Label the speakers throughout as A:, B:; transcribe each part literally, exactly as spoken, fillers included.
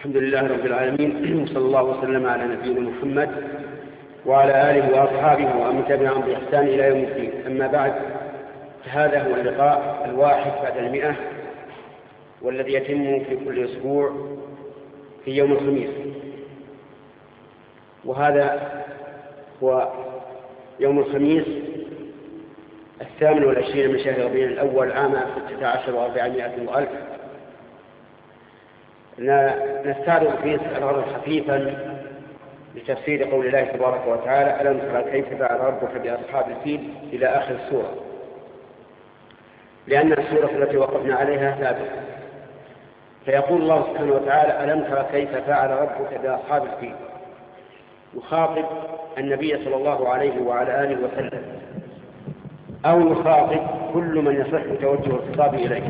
A: الحمد لله رب العالمين، وصلى الله وسلم على نبينا محمد وعلى آله وأصحابه ومن تبعهم بإحسان إلى يوم الدين. أما بعد، فهذا هو اللقاء الواحد بعد المئة، والذي يتم في كل أسبوع في يوم الخميس، وهذا هو يوم الخميس الثامن والعشرين من شهر ربيع الأول عام ستة عشر وأربعمائة وألف. نستعرض فيه استعراضا خفيفا لتفسير قول الله تبارك وتعالى: ألم تر كيف فعل ربك بأصحاب الفيل إلى آخر السورة، لأن السورة التي وقفنا عليها ثابتة. فيقول الله سبحانه وتعالى: ألم تر كيف فعل ربك بأصحاب الفيل، يخاطب النبي صلى الله عليه وعلى آله وسلم، أو يخاطب كل من يصح توجه الخطاب إليه.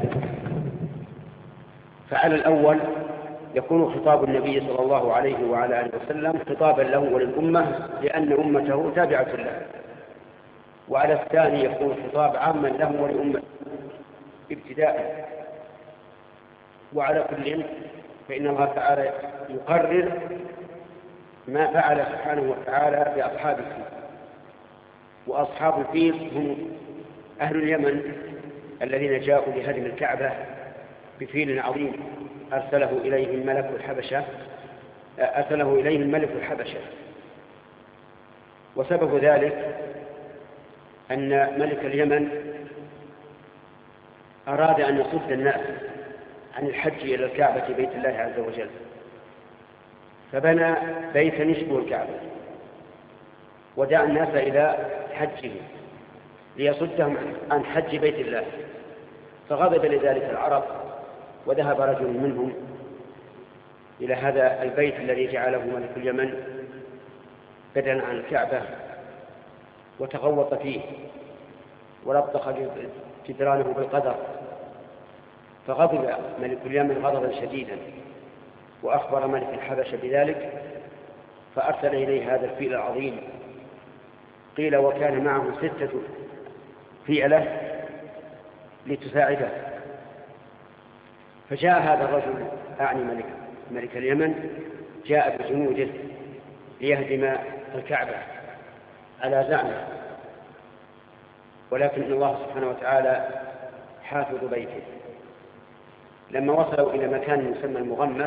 A: فعلى الأول يكون خطاب النبي صلى الله عليه وعلى آله وسلم خطابا له وللأمة، لأن أمته تابعة له. وعلى الثاني يكون خطاب عاما له وللأمة ابتداء. وعلى كل فإن الله تعالى يقرر ما فعل سبحانه وتعالى بأصحاب الفيل. وأصحاب الفيل هم أهل اليمن الذين جاءوا لهدم الكعبة بفيل عظيم أرسله إليهم ملك الحبشة أرسله إليهم ملك الحبشة. وسبب ذلك أن ملك اليمن أراد أن يصد الناس عن الحج إلى الكعبة بيت الله عز وجل، فبنى بيتا يشبه الكعبة ودعا الناس إلى حجه ليصدهم عن حج بيت الله. فغضب لذلك العرب، وذهب رجل منهم إلى هذا البيت الذي جعله ملك اليمن بدلا عن الكعبة، وتغوط فيه ولطخ جدرانه بالقدر. فغضب ملك اليمن غضبا شديدا، وأخبر ملك الحبشة بذلك، فأرسل إليه هذا الفيل العظيم. قيل وكان معه ستة فيلة لتساعده. فجاء هذا الرجل أعني ملك, ملك اليمن، جاء بجنوده ليهدم الكعبة على زعمه، ولكن الله سبحانه وتعالى حافظ بيته. لما وصلوا إلى مكان يسمى المغمس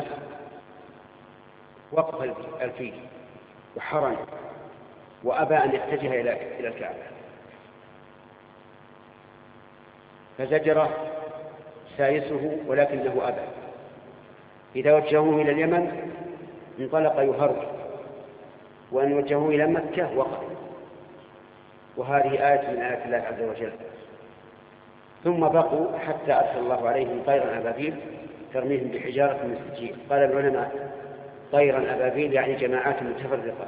A: وقف الفيل وحرم، وأبى أن يتجه إلى الكعبة، فزجره سايسه ولكنه أبى. إذا وجهوه إلى اليمن انطلق يهرج، وأن وجهوه إلى مكة وقف. وهذه آية من آيات الله عز وجل. ثم بقوا حتى أرسل الله عليهم طيرا أبابيل ترميهم بحجارة من سجيل. قال العلماء: طيرا أبابيل يعني جماعات متفرقة،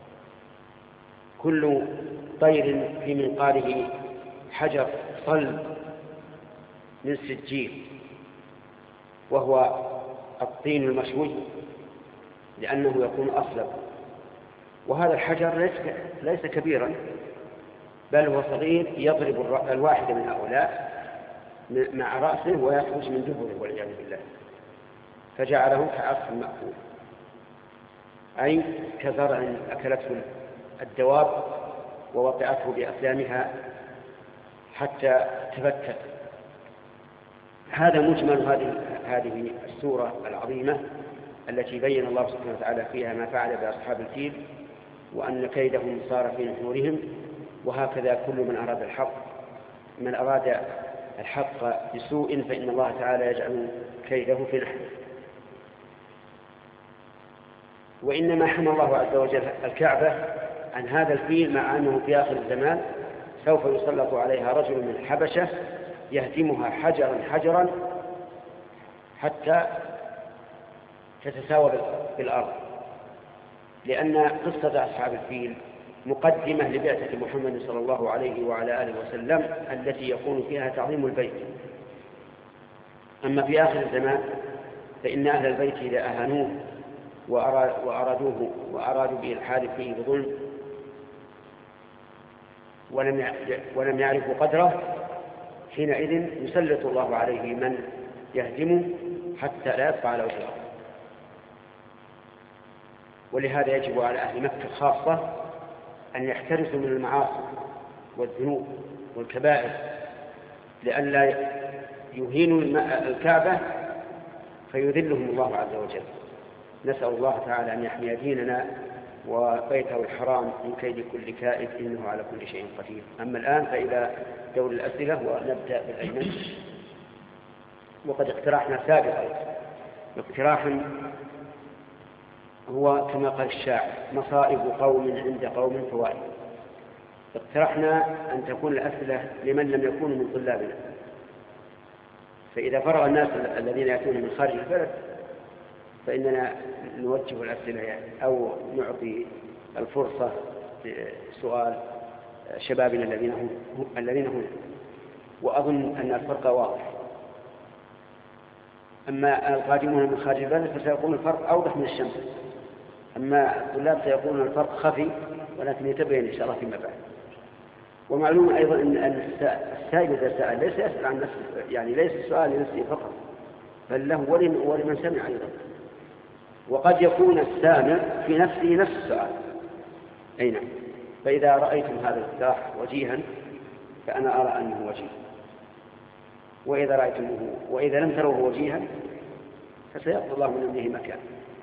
A: كل طير في منقاره حجر صلب من سجيل، وهو الطين المشوي لأنه يكون أصلب. وهذا الحجر ليس, ليس كبيرا، بل هو صغير يضرب الواحد من هؤلاء مع رأسه ويخرج من دبره والعياذ بالله، فجعله كعصف مأكول، أي كزرع أكلته الدواب ووطئته بأقدامها حتى تفتت. هذا مجمل هذه هذه السورة العظيمة التي بين الله سبحانه وتعالى فيها ما فعل بأصحاب الفيل، وأن كيدهم صار في نحورهم. وهكذا كل من أراد الحق من أراد الحق بسوء فإن الله تعالى يجعل كيده في نحره. وإنما حمى الله عز وجل الكعبة عن هذا الفيل، مع أنه في آخر الزمان سوف يسلط عليها رجل من الحبشة يهدمها حجرا حجرا حتى تتساوى بالأرض. لأن قصة أصحاب الفيل مقدمة لبعثة محمد صلى الله عليه وعلى آله وسلم التي يكون فيها تعظيم البيت. أما في آخر الزمان فإن أهل البيت إذا أهانوه وأرادوه وأرادوا بالحال فيه بظلم ولم يعرفوا قدره، حينئذ يسلط الله عليه من يهدمه حتى لا يبقى على وجه الأرض. ولهذا يجب على أهل مكة خاصة أن يحترسوا من المعاصي والذنوب والكبائر لئلا يهينوا الكعبة فيذلهم الله عز وجل. نسأل الله تعالى أن يحمي ديننا وبيته الحرام من كيد كل كائد إنه على كل شيء قدير. أما الآن فإلى دور الأسئلة ونبدأ بالأيمن. وقد اقترحنا سابقا اقتراحا هو كما قال الشاعر مصائب قوم عند قوم فوائد. اقترحنا أن تكون الأسئلة لمن لم يكونوا من طلابنا، فإذا فرغ الناس الذين يأتون من خارج البلد فإننا نوجه الأسئلة يعني أو نعطي الفرصة لسؤال شبابنا الذين هم الذين هم وأظن أن الفرق واضح. أما القادمون من خارج البلد فسيكون الفرق أوضح من الشمس، أما الطلاب سيكون الفرق خفي ولكن يتبين إن شاء الله فيما بعد. ومعلوم أيضا أن السائل إذا سأل ليس يسأل عن نفسه، يعني ليس السؤال لنفسه فقط بل له ولمن سمع أيضا. وقد يكون السامع في نفسه نفس السؤال. أي نعم. فإذا رأيتم هذا الاقتراح وجيها فأنا أرى أنه وجيه، وإذا رأيتموه وإذا لم تروه وجيها فسيقضي الله من أمره مكان.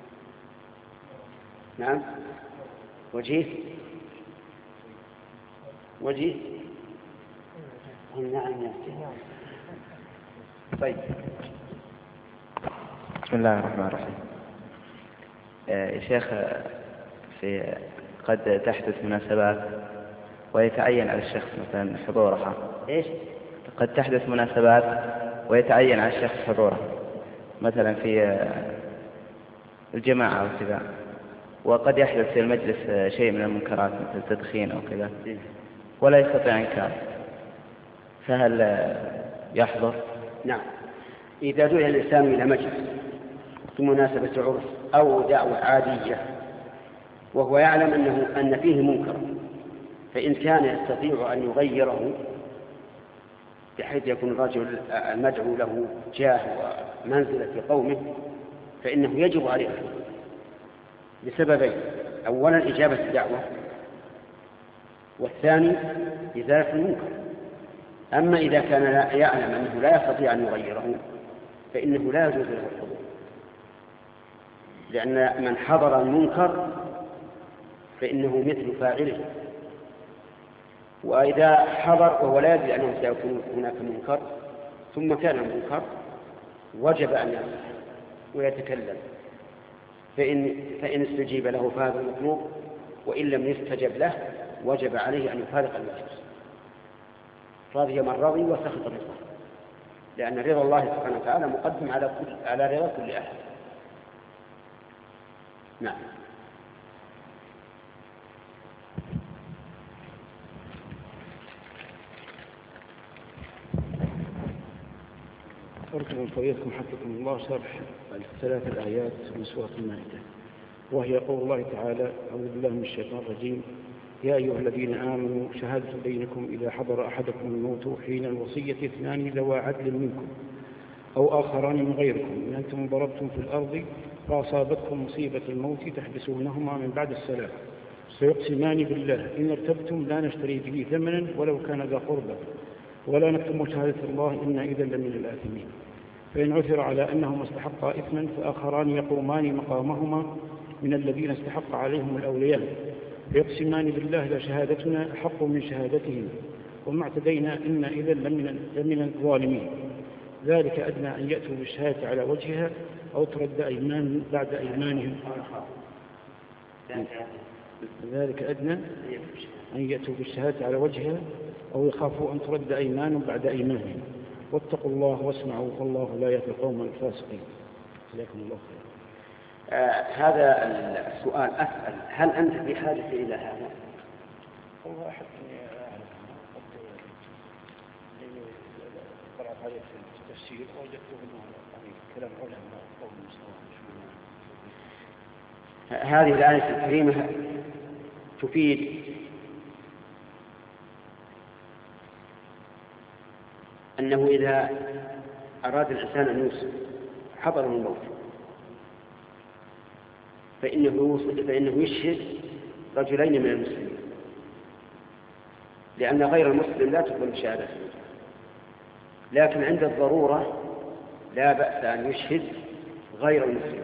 A: نعم وجيه وجيه نعم يا طيب.
B: بسم الله الرحمن الرحيم. يا شيخ في قد تحدث مناسبات ويتعين على الشخص مثلا حضورها.
A: إيش؟
B: قد تحدث مناسبات ويتعين على الشخص حضورها مثلا في الجماعة أو كذا، وقد يحدث في المجلس شيء من المنكرات مثل التدخين أو كذا ولا يستطيع إنكار، فهل يحضر؟
A: نعم. إذا دعي الإنسان إلى مجلس في مناسبة عرس أو دعوة عادية وهو يعلم أنه أن فيه منكر، فإن كان يستطيع أن يغيره بحيث يكون الرجل المدعو له جاه ومنزلة في قومه فإنه يجب عليه لسببين: أولا إجابة الدعوة، والثاني إزالة المنكر. أما إذا كان يعلم أنه لا يستطيع أن يغيره فإنه لا يجوز له الحضور، لأن من حضر المنكر فإنه مثل فاعله. وإذا حضر وهو لا يدري أنه سيكون هناك منكر ثم كان المنكر وجب أن يصح ويتكلم، فإن, فإن استجيب له فهذا المطلوب، وإن لم يستجب له وجب عليه أن يفارق المجلس. رضي من رضي وسخط من سخط، لأن رضا الله سبحانه وتعالى مقدم على كل على رضا كل أحد. نعم.
C: أرجو فضيلتكم حفظكم الله شرح الثلاث الآيات من سورة المائدة، وهي قول الله تعالى: أعوذ بالله من الشيطان الرجيم: يا أيها الذين آمنوا شهادة بينكم إذا حضر أحدكم الموت حين الوصية اثنان ذوى عدل منكم أو آخران من غيركم إن أنتم ضربتم في الأرض فأصابتكم مصيبة الموت تحبسونهما من بعد السلام فيقسمان بالله إن ارتبتم لا نشتري به ثمنا ولو كان ذا قربى ولا نكتم شهادة الله إن إذا لمن الآثمين. فإن عثر على أنهما استحقا إثما فآخران يقومان مقامهما من الذين استحق عليهم الأولياء فيقسمان بالله لا شهادتنا حق من شهادتهم وما اعتدينا إن إذا لمن الظالمين. ذلك أدنى أن يأتوا بالشهادة على وجهها أو ترد أيمان بعد أيمانهم. ذلك أدنى أن يأتوا بالشهادة على وجهها أو يخافوا أن ترد أيمان بعد أيمانهم. واتقوا الله واسمعوا والله لا يهدي القوم الفاسقين. جزاكم الله خيرا.
A: آه هذا السؤال أسأل: هل أنت بحاجة إلى هذا؟
C: والله أحد أعلم قد قرأت عليه في التفسير ووجدته أنه كلام علماء قول المسلمين.
A: هذه الآية الكريمة تفيد أنه إذا أراد الإنسان أن يوصل حضر الموت فإنه, فإنه يشهد رجلين من المسلمين، لأن غير المسلم لا تقبل شهادته. لكن عند الضرورة لا بأس أن يشهد غير المسلم.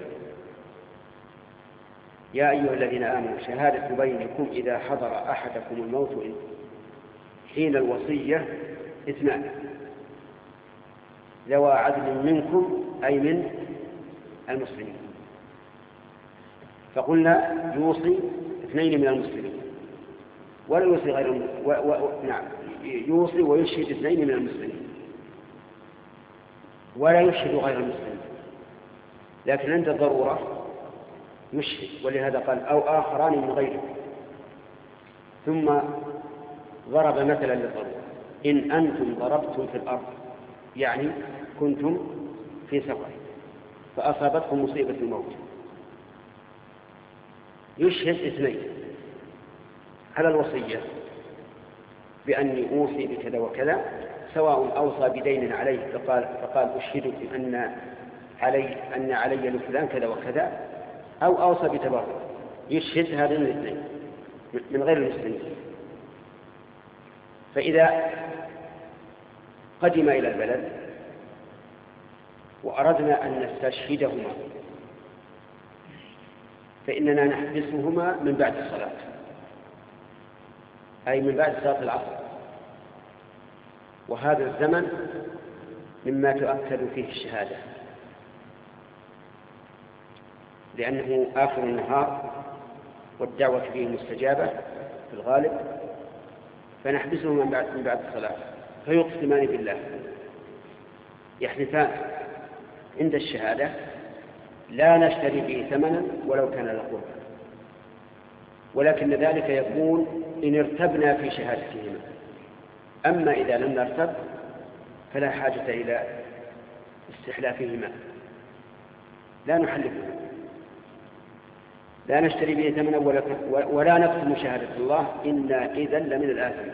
A: يا أيها الذين آمنوا شهادة بينكم إذا حضر أحدكم الموت حين الوصية اثنان ذوى عدل منكم أي من المسلمين. فقلنا يوصي اثنين من المسلمين ولا يوصي غير الم... و... و... نعم يوصي ويشهد اثنين من المسلمين ولا يشهد غير المسلمين، لكن عند الضرورة يشهد. ولهذا قال أو آخران من غيره، ثم ضرب مثلا للضرورة: إن أنتم ضربتم في الأرض، يعني كنتم في سفر فأصابتكم مصيبة الموت، يشهد اثنين على الوصية بأني أوصي بكذا وكذا، سواء أوصى بدين عليه فقال, فقال أشهدك أن علي, أن علي لفلان كذا وكذا، أو أوصى بتبرع، يشهد هذين الاثنين من غير المسلمين. فإذا قدم إلى البلد وأردنا أن نستشهدهما فإننا نحبسهما من بعد الصلاة، أي من بعد صلاة العصر، وهذا الزمن مما تؤكد فيه الشهادة، لأنه آخر النهار والدعوة فيه مستجابة في الغالب، فنحبسهما من بعد, من بعد الصلاة فيقسمان بالله، يحلفان عند الشهادة لا نشتري به ثمنا ولو كان لقربا، ولكن ذلك يكون إن ارتبنا في شهادتهما. أما إذا لم نرتب فلا حاجة إلى استحلافهما، لا نحلفهما، لا نشتري به ثمنا ولا نكتم شهادة الله، إنا إذا لمن الآثمين.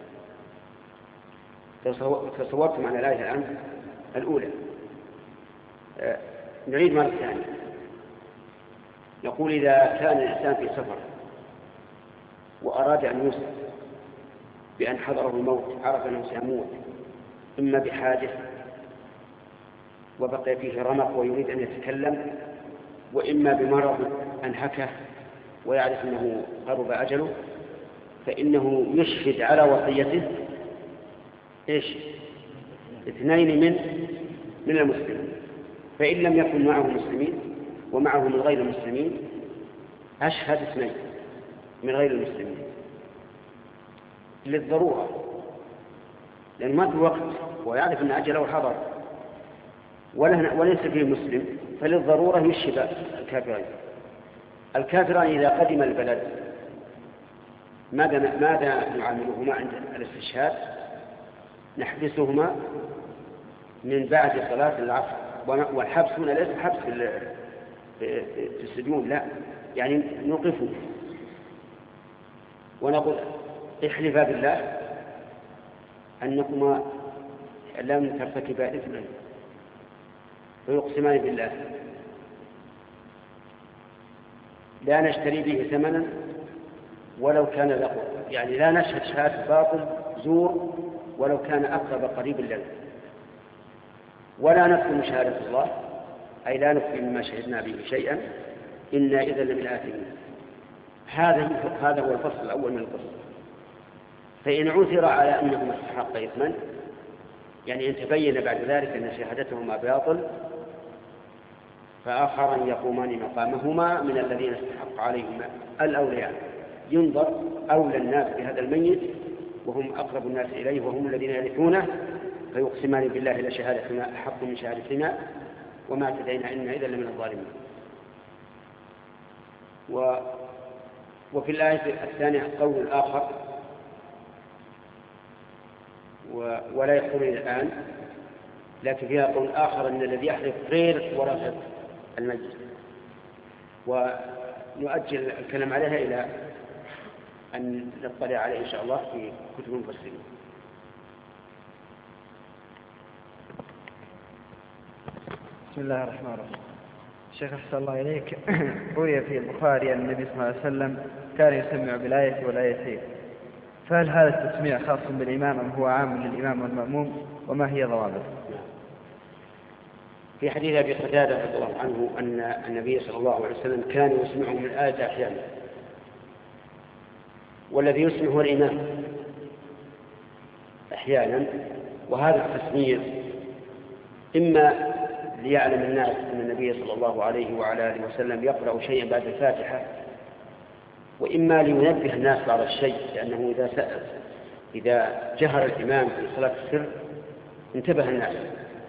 A: تصورتم عن الآية الآن الأولى. أه نعيد مرة ثانية. يقول إذا كان الإنسان في سفر وأراد أن يوصل بأن حضره الموت، عرف أنه سيموت إما بحادث وبقي فيه رمق ويريد أن يتكلم، وإما بمرض أنهكه ويعرف أنه قرب أجله، فإنه يشهد على وصيته إيش؟ اثنين من من المسلمين. فإن لم يكن معه مسلمين ومعه من غير المسلمين أشهد اثنين من غير المسلمين للضرورة، لأن ما في وقت ويعرف أن أجله حضر وليس فيه مسلم، فللضرورة يشهد الكافرين. الكافران إذا قدم البلد ماذا ماذا نعاملهما عند الاستشهاد؟ نحبسهما من بعد صلاة العصر. والحبس هنا ليس حبس في السجون، لا، يعني نوقفه ونقول احلفا بالله أنكما لم ترتكبا إثما، ويقسمان بالله لا نشتري به ثمنا ولو كان له، يعني لا نشهد شهادة باطل زور ولو كان أقرب قريب لنا، ولا نكتم شهادة الله، أي لا نكتم مما شهدنا به شيئا، إنا إذا لمن الآثمين. هذا هذا هو الفصل الأول من القصة. فإن عثر على أنهما استحق إثما، يعني إن تبين بعد ذلك أن شهادتهما باطل، فآخران يقومان مقامهما من الذين استحق عليهما الأولياء، ينظر أولى الناس بهذا الميت وهم أقرب الناس إليه وهم الذين يرثونه، فيقسمان بالله لشهادتنا أحق من شهادتنا وما اعتدينا إنا إذا لمن الظالمين. و... وفي الآية الثانية قول الآخر و... ولا يحضرون الآن، لكن فيها قول آخر أن الذي يحلف غير ورثة المجلس، ونؤجل الكلام عليها إلى أن نطلع عليه إن شاء الله في كتب المفسرين.
C: بسم الله الرحمن الرحيم.
D: شيخ أحسن الله إليك. روي في البخاري أن النبي صلى الله عليه وسلم كان يسمع بالآية والآيتين، فهل هذا التسميع خاص بالإمام أم هو عام للإمام والمأموم، وما هي ضوابطه؟
A: في حديث أبي قتادة رضي الله عنه أن النبي صلى الله عليه وسلم كان يسمعهم الآية أحيانا، والذي يسمع هو الإمام أحيانا. وهذا التسميع إما ليعلم الناس أن النبي صلى الله عليه وعلى آله وسلم يقرأ شيئا بعد الفاتحة، وإما لينبه الناس على الشيء، لأنه إذا سأل إذا جهر الإمام في صلاة السر انتبه الناس.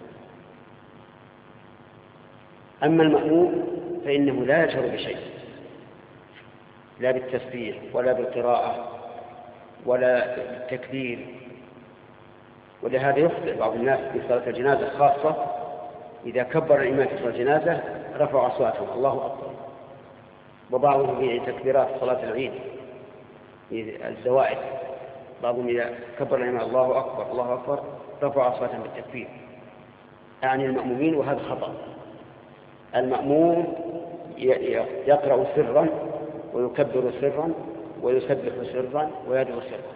A: أما المأموم فإنه لا يجهر بشيء، لا بالتسبيح ولا بالقراءة ولا بالتكبير، ولهذا يخطئ بعض الناس في صلاة الجنازة خاصة، إذا كبر الإمام في صلاة الجنازة رفعوا أصواتهم الله أكبر، وبعضهم في تكبيرات صلاة العيد في الزوائد بعضهم إذا كبر الإمام الله أكبر الله أكبر رفعوا أصواتهم بالتكبير، يعني المأمومين، وهذا خطأ. المأموم يقرأ سرا ويكبر سرا ويسبح سرا ويدعو سرا.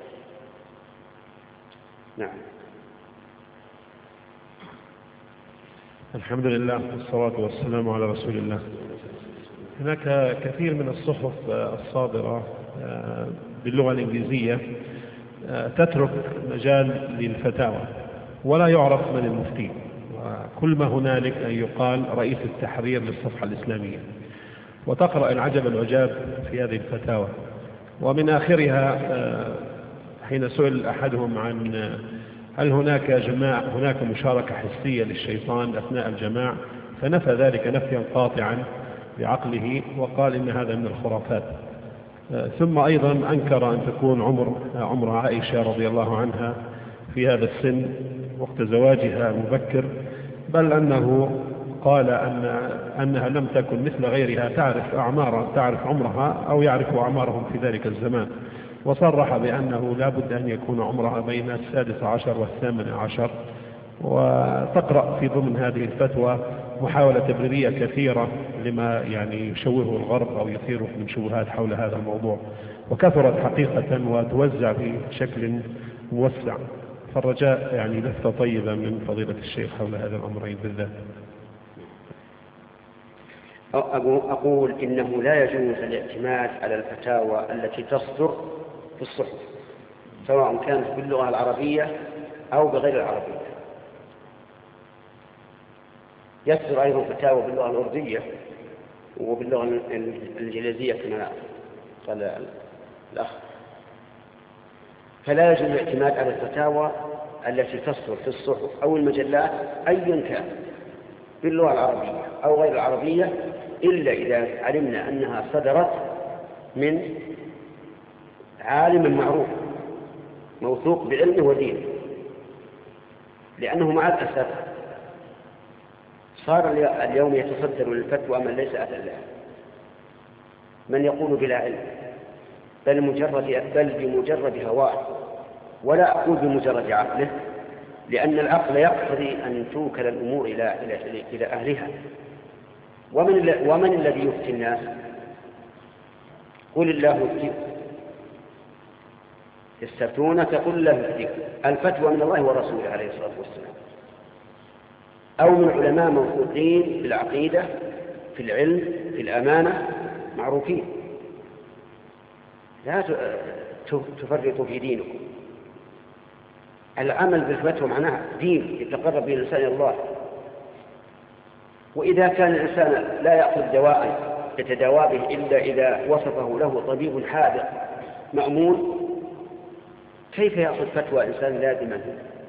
A: نعم.
E: الحمد لله والصلاة والسلام على رسول الله. هناك كثير من الصحف الصادرة باللغة الإنجليزية تترك مجال للفتاوى ولا يعرف من المفتي، وكل ما هنالك أن يقال رئيس التحرير للصفحة الإسلامية، وتقرأ العجب العجاب في هذه الفتاوى. ومن آخرها حين سئل أحدهم عن هل هناك جماع هناك مشاركة حسية للشيطان أثناء الجماع، فنفى ذلك نفيا قاطعا بعقله وقال إن هذا من الخرافات. ثم أيضا أنكر أن تكون عمر عمر عائشة رضي الله عنها في هذا السن وقت زواجها مبكر، بل أنه قال أن أنها لم تكن مثل غيرها تعرف أعمار تعرف عمرها أو يعرف أعمارهم في ذلك الزمان، وصرح بأنه لا بد أن يكون عمرها بين السادس عشر والثامن عشر. وتقرأ في ضمن هذه الفتوى محاولة تبريرية كثيرة لما يعني يشوهه الغرب أو يثيره من شبهات حول هذا الموضوع، وكثرت حقيقة وتوزع بشكل موسع. فالرجاء يعني لفتة طيبة من فضيلة الشيخ حول هذا الأمرين بالذات.
A: أقول إنه لا يجوز الاعتماد على الفتاوى التي تصدر في الصحف سواء كانت باللغة العربية أو بغير العربية. يصدر أيضا فتاوى باللغة الأردية وباللغة الإنجليزية كما قال الأخ، فلا يجوز الاعتماد على الفتاوى التي تصدر في الصحف أو المجلات أيا كان باللغة العربية أو غير العربية، إلا إذا علمنا أنها صدرت من عالم معروف موثوق بعلمه ودينه، لأنه مع الأسف صار اليوم يتصدر للفتوى من ليس أهلا لها، من يقول بلا علم بل مجرد بل بمجرد هواه، ولا أقول بمجرد عقله، لأن العقل يقتضي أن توكل الأمور إلى إلى إلى أهلها. ومن ومن الذي يفتي الناس؟ قل الله يفتيكم، يستفتونك قل الله يفتيكم. الفتوى من الله ورسوله عليه الصلاة والسلام، أو من علماء موثوقين في العقيدة في العلم في الأمانة معروفين. لا تفرطوا في دينكم. العمل بالفتوى معناه دين يتقرب به الإنسان إلى الله. وإذا كان الإنسان لا يأخذ دواء يتداوى به إلا إذا وصفه له طبيب حاذق مأمون، كيف يأخذ فتوى إنسان لازما؟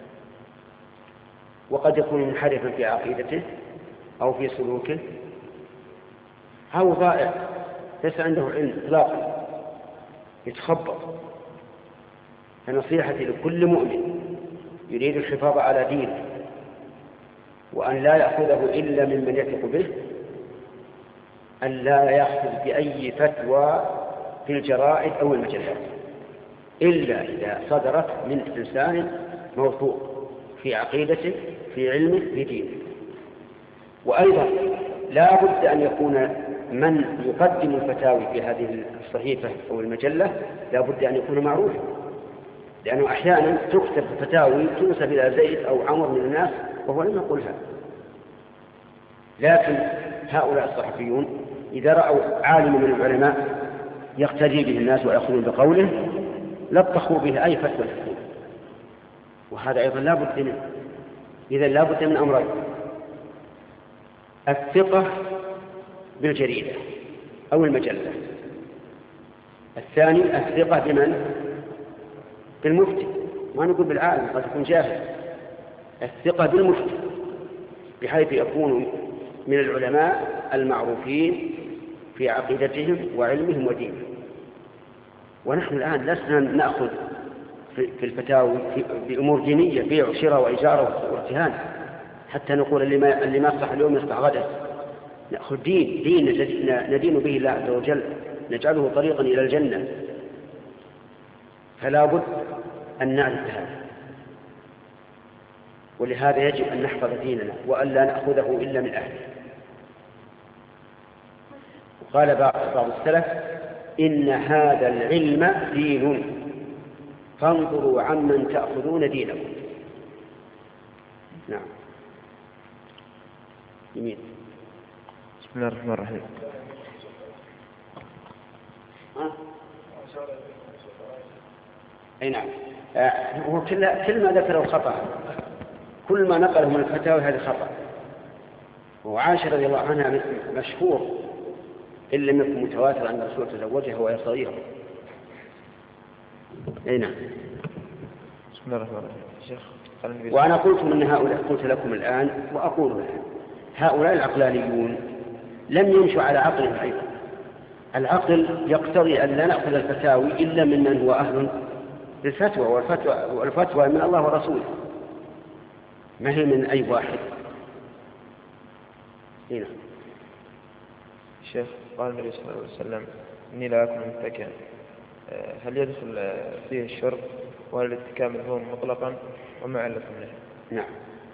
A: وقد يكون منحرفا في عقيدته أو في سلوكه أو ضائع ليس عنده علم إطلاقا يتخبط. فنصيحتي لكل مؤمن يريد الحفاظ على دينه وأن لا يأخذه إلا ممن يثق به، أن لا يأخذ بأي فتوى في الجرائد أو المجلات إلا إذا صدرت من إنسان موثوق في عقيدته في علمه في دينه. وأيضا لا بد أن يكون من يقدم الفتاوي في هذه الصحيفة أو المجلة لا بد أن يكون معروفا، لأنه أحيانا تكتب فتاوي تنسب إلى زيد أو عمر من الناس وهو لم يقولها. لكن هؤلاء الصحفيون إذا رأوا عالم من العلماء يقتدي به الناس ويأخذون بقوله لطخوا به أي فتوى تكون، وهذا أيضا لا بد منه. إذا لا بد من أمرين: الثقة بالجريدة أو المجلة، الثاني الثقة بمن؟ بالمفتي، ما نقول بالعالم قد يكون جاهل، الثقة بالمفتي بحيث يكون من العلماء المعروفين في عقيدتهم وعلمهم ودينهم. ونحن الآن لسنا نأخذ في الفتاوي بأمور دينية، بيع وشراء وإجارة وارتهان حتى نقول اللي ما, اللي ما يصلح اليوم يصلح غدا. نأخذ دين دين ندين به الله عز وجل، نجعله طريقا إلى الجنة. فلا بد أن نعرف هذا، ولهذا يجب أن نحفظ ديننا وأن لا نأخذه إلا من أهله. وقال بعض السلف: إن هذا العلم دين فانظروا عمن تأخذون دينكم. نعم. يمين.
B: بسم الله الرحمن الرحيم.
A: ها؟ أي نعم. هو كل كل ما ذكره خطأ، كل ما نقله من الفتاوى هذه خطأ. وعائشة رضي الله عنها مشهور إن لم يكن متواتر أن الرسول تزوجها وهي صغيرة. أي نعم.
B: بسم الله الرحمن الرحيم. شيخ
A: وأنا قلت من هؤلاء، قلت لكم الآن وأقول الآن: هؤلاء العقلانيون لم يمشوا على عقلهم أيضا. العقل يقتضي أن لا نأخذ الفتاوي إلا ممن هو أهل للفتوى، والفتوى, والفتوى من الله ورسوله، ما هي من أي واحد. هنا
B: شيخ قال النبي صلى الله عليه وسلم: إني لا أكون متكئا، هل يدخل فيه الشرب وهل الاتكاء مذموم مطلقا وما علة منه؟
A: نعم.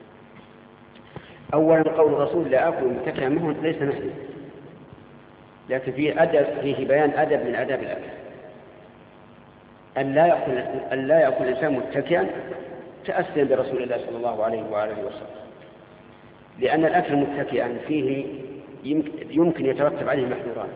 A: أولا قول الرسول لا أكل متكئا منه ليس نهي، لكن فيه أدب، فيه بيان أدب من آداب الأكل. أن لا يأكل أن لا يأكل الإنسان متكئا تأسيا برسول الله صلى الله عليه وآله وسلم، لأن الأكل متكئا فيه يمكن يترتب عليه محظوران.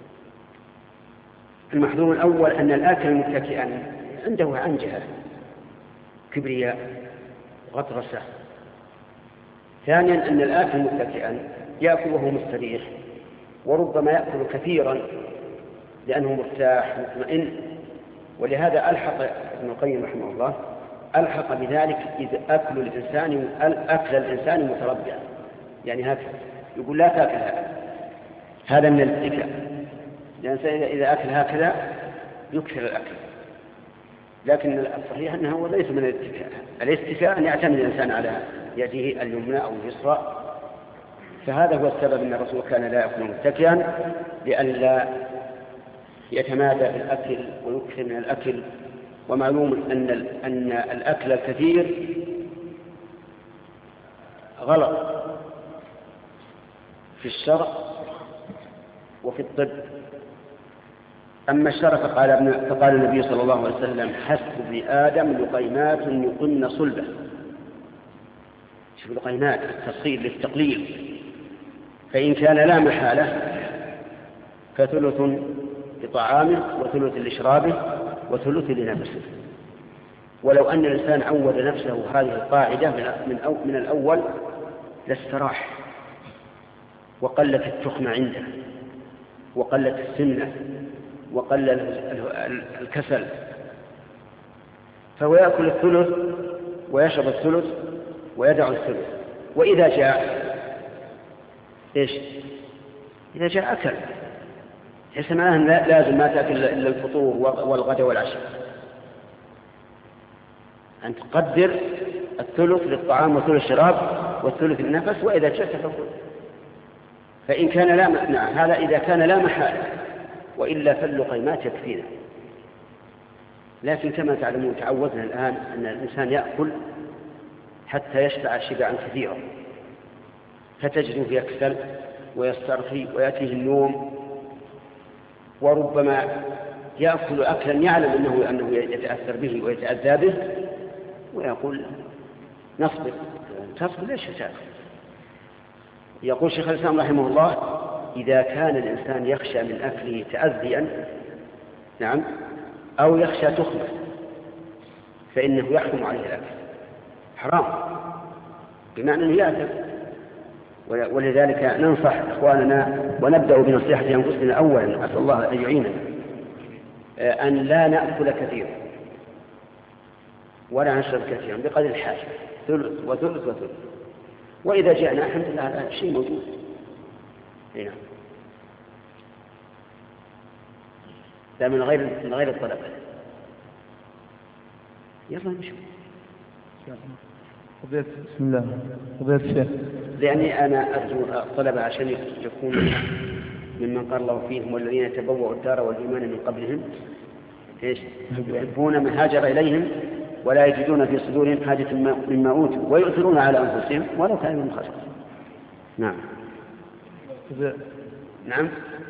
A: المحظور الأول أن الآكل متكئا عنده عنجهة، كبرياء، غطرسة. ثانيا أن الآكل متكئا يأكل وهو مستريح، وربما يأكل كثيرا لأنه مرتاح مطمئن. ولهذا ألحق ابن القيم رحمه الله ألحق بذلك إذا أكل الإنسان أكل الإنسان متربعا، يعني هكذا يقول لا تأكل هذا هذا من الاتكاء، لأن إذا أكل هكذا يكثر الأكل. لكن الصحيح أنه ليس من الاتكاء. الاتكاء أن يعتمد الإنسان على يده اليمنى أو اليسرى، فهذا هو السبب أن الرسول كان لا يأكل متكئا لئلا يتمادى في الأكل ويكثر من الأكل. ومعلوم أن أن الأكل الكثير غلط في الشرع وفي الطب. أما الشرع فقال, فقال النبي صلى الله عليه وسلم: حسب ابن آدم لقيمات يقن صلبه. شوف لقيمات التصغير للتقليل. فإن كان لا محالة فثلث لطعامه وثلث لشرابه وثلث لنفسه. ولو أن الإنسان عود نفسه هذه القاعدة من, من الأول لاستراح، وقلت التخمة عنده، وقلت السمنة، وقل الكسل. فهو يأكل الثلث ويشرب الثلث ويدع الثلث. وإذا جاء إيش؟ إذا جاء أكل. ليس معناه لازم ما تأكل إلا الفطور والغداء والعشاء. أن تقدر الثلث للطعام وثلث الشراب والثلث للنفس، وإذا جاء تفكر. فإن كان لا نعم هذا إذا كان لا محالة، وإلا فاللقيمات يكفينا. لكن كما تعلمون تعودنا الآن أن الإنسان يأكل حتى يشبع شبعا كثيرا، فتجد يكسل ويسترخي ويأتيه النوم، وربما يأكل أكلا يعلم أنه, أنه يتأثر به ويتأذى به ويقول نصبر. تصبر ليش تأكل؟ يقول شيخ الإسلام رحمه الله إذا كان الإنسان يخشى من أكله تأذيا نعم أو يخشى تخمة فإنه يحكم عليه الأكل حرام بمعنى أنه يأكل. ولذلك ننصح إخواننا ونبدأ بنصيحة أنفسنا أولا، أسأل الله أن يعيننا أن لا نأكل كثيرا ولا نشرب كثيرا بقدر الحاجة، ثلث وثلث وثلث، وإذا جاءنا الحمد لله هذا شيء موجود. هنا ده من غير من غير الطلبة. يلا نشوف.
F: بسم الله. فضيلة الشيخ،
A: لأني أنا أرجو الطلبة عشان يكونوا ممن قال الله فيهم والذين يتبوأوا الدار والإيمان من قبلهم إيش يحبون من هاجر إليهم ولا يجدون في صدورهم حاجة مما أوتوا ويؤثرون على أنفسهم ولو كان من خشب. نعم نعم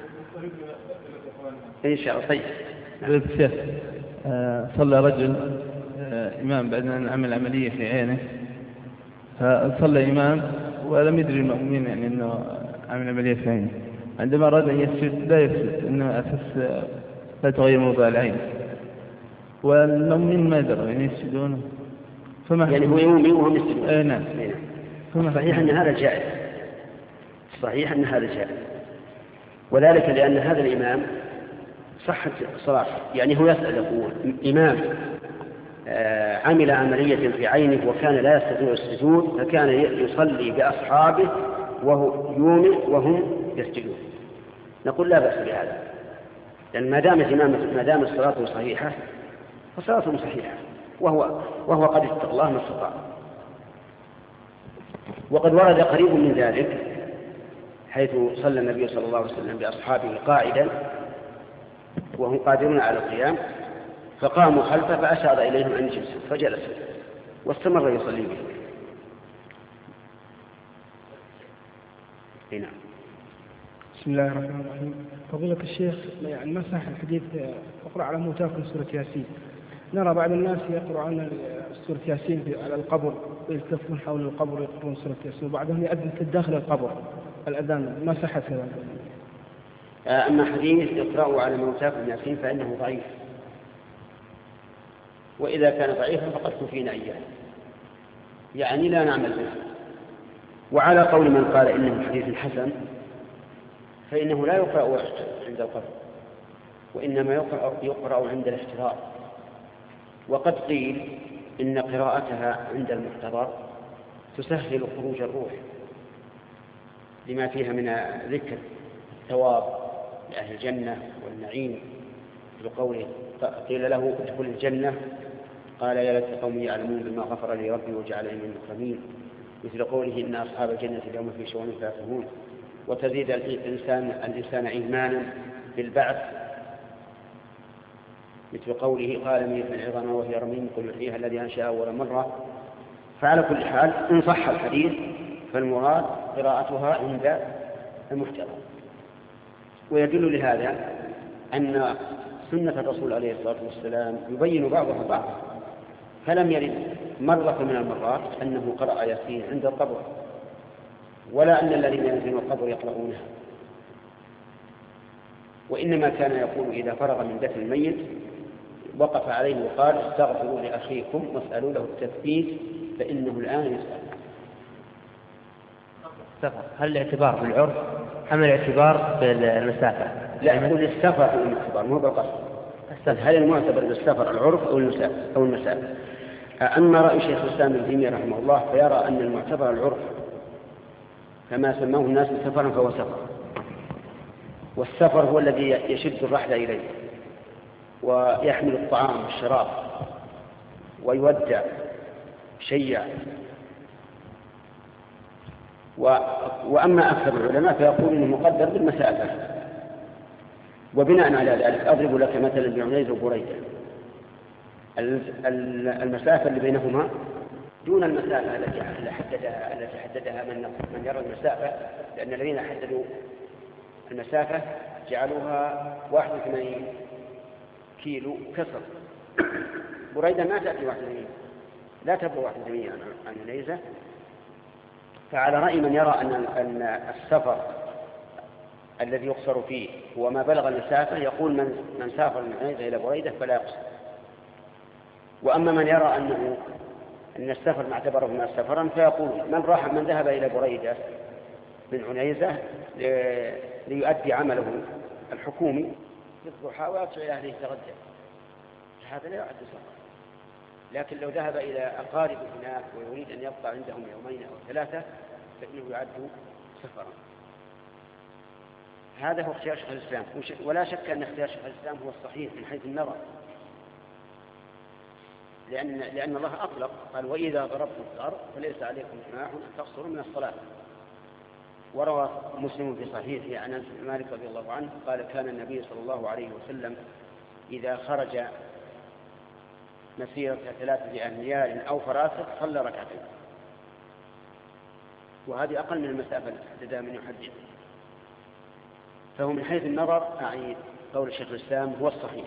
A: إن شاء الله. طيب
F: فضيلة الشيخ، صلى رجل إمام بعد أن عمل عملية في عينه، فصلى إمام ولم يدري المؤمنين يعني أنه عمل عملية في عينه، عندما أراد أن يسجد لا يسجد إنه أساس لا تغير موضع العين، والمؤمنين ما يدروا يعني يسجدون، فما
A: يعني هو يومي وهم يسجدون.
F: أي نعم.
A: صحيح أن هذا جائز، صحيح أن هذا جائز، وذلك لأن هذا الإمام صحة صلاة، يعني هو يسأل يقول إمام عمل عملية في عينه وكان لا يستطيع السجود فكان يصلي بأصحابه وهو يومئ وهم يسجدون، نقول لا بأس بهذا، لأن ما دامت إمامة ما دامت صلاته صحيحة فصلاته صحيحة، وهو وهو قد اتقى الله ما استطاع. وقد ورد قريب من ذلك حيث صلى النبي صلى الله عليه وسلم بأصحابه قاعدا وهم قادرون على القيام، فقاموا خلفه فأشار إليهم أن يجلسوا فجلسوا واستمر يصلي بهم. هنا
C: بسم الله الرحمن الرحيم. فضيلة الشيخ، يعني ما صح الحديث اقرأ على موتاكم سورة ياسين؟ نرى بعض الناس يقرؤون سورة ياسين على القبر ويلتفون حول القبر ويقرؤون سورة ياسين، وبعضهم يأذن في داخل القبر الأذان، ما صحت هذا؟
A: أما حديث اقرأوا على موتاكم ياسين فإنه ضعيف، وإذا كان ضعيفا فقد كفينا إياه، يعني لا نعمل به. وعلى قول من قال إنه حديث حسن فإنه لا يقرأ عند القبر وإنما يقرأ, يقرأ عند الاحتضار، وقد قيل إن قراءتها عند المحتضر تسهل خروج الروح لما فيها من ذكر الثواب لأهل الجنة والنعيم، بقوله قيل له ادخل الجنة قال يا ليت قومي يعلمون بما غفر لي ربي وجعلني من المكرمين، مثل قوله إن أصحاب الجنة اليوم في شؤون فاكهون، وتزيد الإنسان, الإنسان إيمانا بالبعث، مثل قوله قال ميت العظام وهي رميم قل فيها الذي أنشأ أول مرة. فعلى كل حال إن صح الحديث فالمراد قراءتها عند المحتضر. ويدل لهذا أن سنة الرسول عليه الصلاة والسلام يبين بعضها بعضا، فلم يرد مرة من المرات أنه قرأ ياسين عند القبر، ولا أن الذين ينزلون القبر يقرؤونها، وإنما كان يقول إذا فرغ من دفن الميت وقف عليه وقال استغفروا لأخيكم واسألوا له التثبيت فإنه الآن يسأل.
G: هل الاعتبار بالعرف أم الاعتبار بالمسافة؟
A: لا، يقول السفر هو الاعتبار مو بالقصد. هل المعتبر بالسفر العرف أو المسافة أو المسافة؟ أما رأي شيخ الإسلام ابن تيمية رحمه الله فيرى أن المعتبر العرف، كما سماه الناس سفرا فهو سفر، والسفر هو الذي يشد الرحلة إليه ويحمل الطعام والشراب ويودع شيع. وأما أكثر العلماء فيقول إنه مقدر بالمسافة، وبناء على ذلك أضرب لك مثلا بعنيز وبريدة، المسافة اللي بينهما دون المسافة التي حددها التي حددها من من يرى المسافة، لأن الذين حددوا المسافة جعلوها واحد وثمانين كيلو كسر. بريدة ما تأتي واحد وثمانين، لا تبلغ واحد وثمانين عن عنيزة. فعلى رأي من يرى أن أن السفر الذي يقصر فيه هو ما بلغ المسافة، يقول من من سافر من عنيزة إلى بريدة فلا يقصر. وأما من يرى أنه أن السفر ما اعتبره من سفرا فيقول من راح من ذهب إلى بريدة من عنيزة ليؤدي عمله الحكومي يصبح ويرجع إلى أهله يتغدى، هذا لا يعد سفر. لكن لو ذهب إلى أقاربه هناك ويريد أن يبقى عندهم يومين أو ثلاثة فإنه يعد سفرا. هذا هو اختيار شيخ الإسلام، ولا شك أن اختيار شيخ الإسلام هو الصحيح من حيث النظر، لأن لأن الله أطلق قال وإذا ضربتم في الأرض فليس عليكم جناح أن تقصروا من الصلاة. وروى مسلم في صحيحه عن أنس بن مالك رضي الله عنه قال كان النبي صلى الله عليه وسلم إذا خرج مسيرة ثلاثة أميال أو فراسخ صلى ركعتين، وهذه أقل من المسافة التي من يحدد. فهو من حيث النظر أعيد قول الشيخ الإسلام هو الصحيح،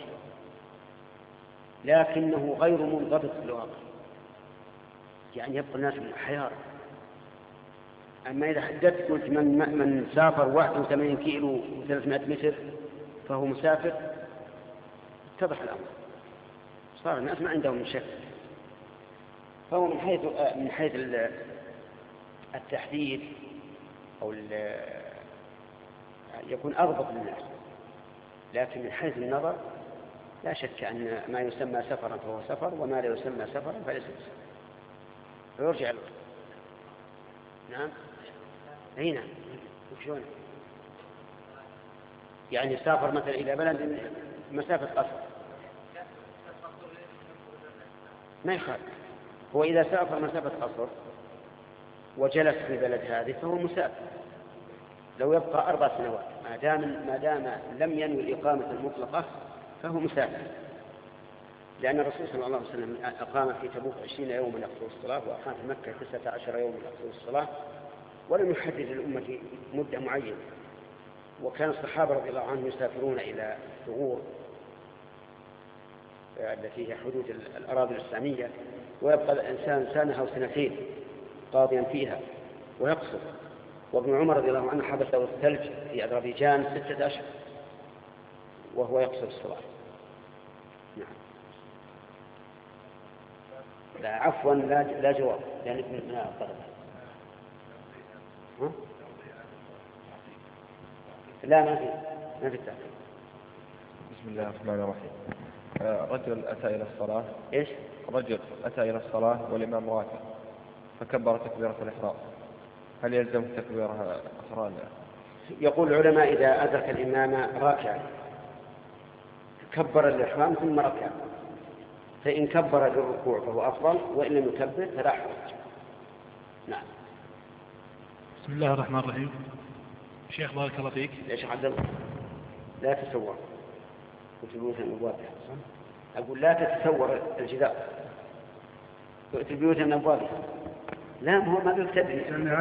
A: لكنه غير منضبط في الواقع، يعني يبقى الناس من الحيار. أما إذا حددت قلت من, من سافر واحد وثمانين كيلو وثلاثمائة متر فهو مسافر، اتضح الأمر، صار الناس ما عندهم من شك. فهو من حيث من حيث التحديد أو يكون أضبط للناس، لكن من حيث النظر لا شك أن ما يسمى سفرا فهو سفر، وما لا يسمى سفرا فليس سفر. فيرجع له. نعم أي نعم. وشون يعني سافر مثلا إلى بلد مسافة قصر ما يخالف. هو إذا سافر مسافة قصر وجلس في بلد هذه فهو مسافر، لو يبقى أربع سنوات ما دام ما دام لم ينوي الإقامة المطلقة فهو مسافر، لأن الرسول صلى الله عليه وسلم أقام في تبوك عشرين يوما يقصر الصلاة، وأقام في مكة تسعة عشر يوما يقصر الصلاة، ولم يحدد للأمة مدة معينة. وكان الصحابة رضي الله عنهم يسافرون إلى ثغور التي هي حدود الأراضي الإسلامية، ويبقى الإنسان سنة أو سنتين قاضيا فيها ويقصر. وابن عمر رضي الله عنه حبسه الثلج في أذربيجان ستة أشهر وهو يقصر الصلاة. نعم. لا عفوا لا لا جواب يعني من الطلبة. ها؟ لا ما في ما في التعليم.
B: بسم الله الرحمن الرحيم. رجل أتى إلى الصلاة.
A: إيش؟
B: رجل أتى إلى الصلاة والإمام راكع فكبر تكبيرة الإحرام، هل يلزم تكبيرها أخرى؟
A: يقول العلماء إذا أدرك الإمام راكعا كبر الإحرام ثم ركع، فإن كبر للركوع فهو أفضل، وإن لم يكبر فلا حرج. نعم.
E: بسم الله الرحمن الرحيم. شيخ بارك الله فيك.
A: يا شيخ عبد الله لا تتصور وتبيوت الأبواب، أقول لا تتصور الجدار تبيوت الأبواب، لا هو ما بيكتب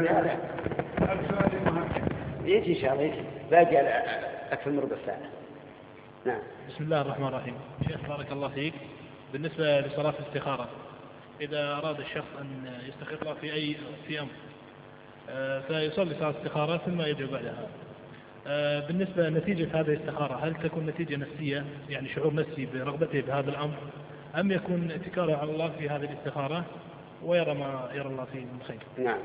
A: يجي إن شاء الله يجي باقي أكثر من ربع ساعة. نعم.
E: بسم الله الرحمن الرحيم. شيخ بارك الله فيك، بالنسبة لصلاة الاستخارة إذا أراد الشخص أن يستخير في أي في أمر فيصلي صلاة الاستخارة ثم يدعو بعدها، بالنسبة لنتيجة هذه الاستخارة هل تكون نتيجة نفسية يعني شعور نفسي برغبته بهذا الأمر، أم يكون اتكاله على الله في هذه الاستخارة ويرى ما يرى الله فيه من خير؟
A: نعم.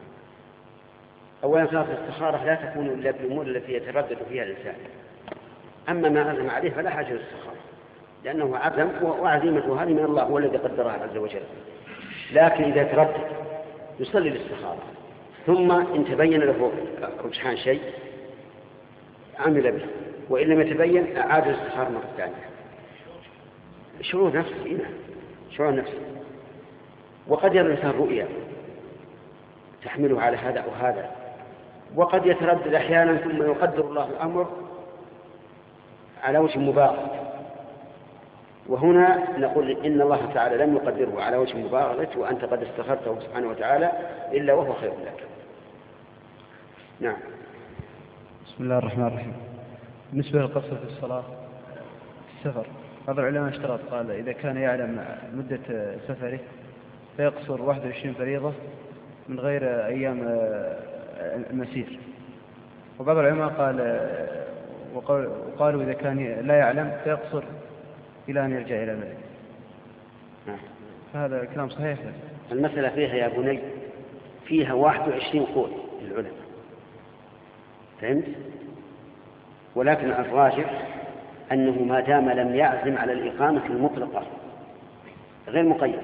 A: أولا صلاة الاستخارة لا تكون إلا بالأمور التي يتردد فيها الإنسان، أما ما عزم عليه فلا حاجة للاستخارة، لأنه عزم وعزيمته هذه من الله هو الذي قدرها عز وجل. لكن إذا تردد يصلي الاستخارة، ثم إن تبين له رجحان شيء عمل به، وإن لم يتبين أعاد الاستخارة مرة ثانية. شعور نفسي، شعور نفسي. وقد يرى الإنسان رؤيا تحمله على هذا أو هذا، وقد يتردد أحيانا ثم يقدر الله الأمر على وجه مبارك، وهنا نقول إن الله تعالى لم يقدره على وجه المبالغة وأنت قد استخرته سبحانه وتعالى إلا وهو خير لك. نعم.
D: بسم الله الرحمن الرحيم. بالنسبة للقصر في الصلاة في السفر، بعض العلماء اشترط، قال إذا كان يعلم مدة سفره فيقصر واحد وعشرين فريضة من غير أيام المسير. وبعض العلماء قال وقالوا إذا كان لا يعلم فيقصر إلى أن يرجع إلى الملك. هذا الكلام صحيح؟
A: المسألة فيها يا بني فيها واحد وعشرين قول للعلماء، فهمت؟ ولكن الراجح أنه ما دام لم يعزم على الإقامة المطلقة غير مقيدة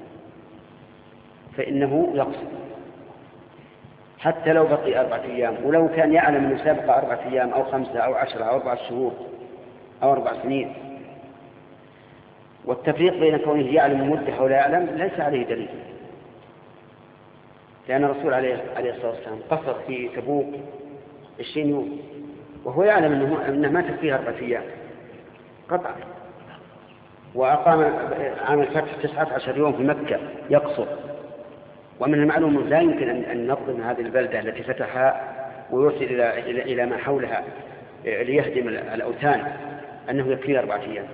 A: فإنه يقصر حتى لو بقي أربعة أيام، ولو كان يعلم أنه سابق أربعة أيام أو خمسة أو عشرة أو أربعة شهور أو أربع سنين. والتفريق بين كونه يعلم مدة ولا يعلم ليس عليه دليل، لأن الرسول عليه الصلاة والسلام قصر في تبوك عشرين يوم وهو يعلم أنه, أنه ما تكفيه أربعة أيام قطعا، وأقام عام الفتح تسعة عشر يوم في مكة يقصر. ومن المعلوم لا يمكن أن نظلم هذه البلدة التي فتحها ويرسل إلى, إلى, إلى ما حولها ليهدم الأوثان أنه يكفيه أربعة أيام.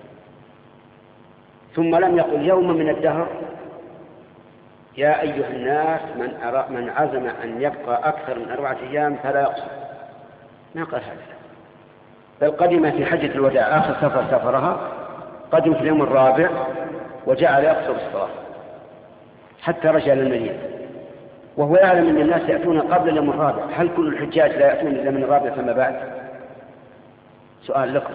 A: ثم لم يقل يوم من الدهر يا أيها الناس من, أرى من عزم أن يبقى أكثر من أربعة أيام فلا يقصر، ما قال هذا، بل قدم في حجة الوداع آخر سفر سفرها قدم في اليوم الرابع وجعل يقصر الصلاة حتى رجع للمدينة وهو يعلم أن الناس يأتون قبل اليوم الرابع. هل كل الحجاج لا يأتون إلا من الرابع فما بعد؟ سؤال لكم،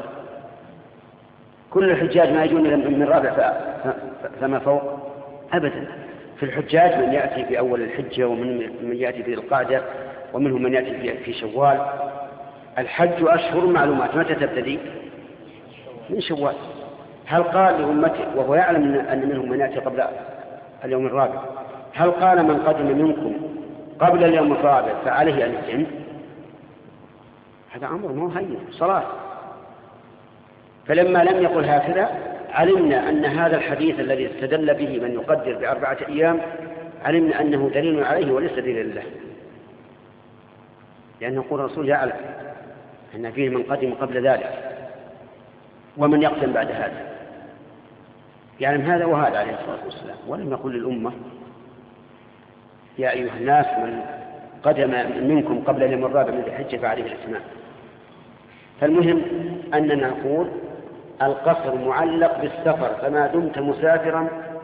A: كل الحجاج ما يجون إلا من الرابع فما فوق؟ أبدا. في الحجاج من يأتي في أول الحجة ومن من يأتي في القعدة ومنهم من يأتي في شوال. الحج أشهر معلومات، متى تبتدي؟ من شوال. هل قال لأمته وهو يعلم أن منهم من يأتي قبل اليوم الرابع، هل قال من قدم منكم قبل اليوم الرابع فعليه أن يتم؟ هذا أمر ما هو هين صلاة. فلما لم يقل هكذا علمنا أن هذا الحديث الذي استدل به من يقدر بأربعة أيام علمنا أنه دليل عليه وليس دليل له، لأنه يقول الرسول يعلم أن فيه من قدم قبل ذلك ومن يقدم بعد هذا، يعلم هذا وهذا عليه الصلاة والسلام. ولم يقل للأمة يا أيها الناس من قدم منكم قبل اليوم الرابع من الحجة فعليه الإتمام. فالمهم أننا نقول القصر معلق بالسفر، فما دمت مسافرا